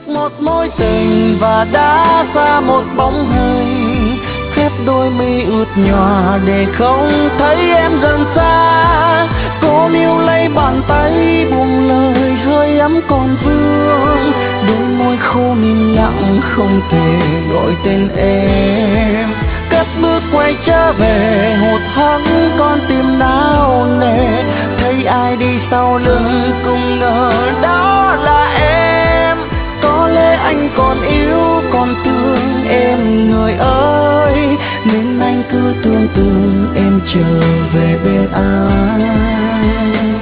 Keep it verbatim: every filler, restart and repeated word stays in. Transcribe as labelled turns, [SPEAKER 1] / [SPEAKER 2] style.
[SPEAKER 1] một mối tình và đã xa một bóng hình, khép đôi mi ướt nhòa để không thấy em dần xa. Cô níu lấy bàn tay buông lời hơi ấm còn vương, đôi môi khô nín lặng không thể gọi tên em. Cất bước quay trở về hụt hẫng con tim nao nề, thấy ai đi sau lưng cũng ngờ đó là em. Có lẽ anh còn yêu còn thương em người ơi, nên anh cứ tưởng tượng em trở về bên anh.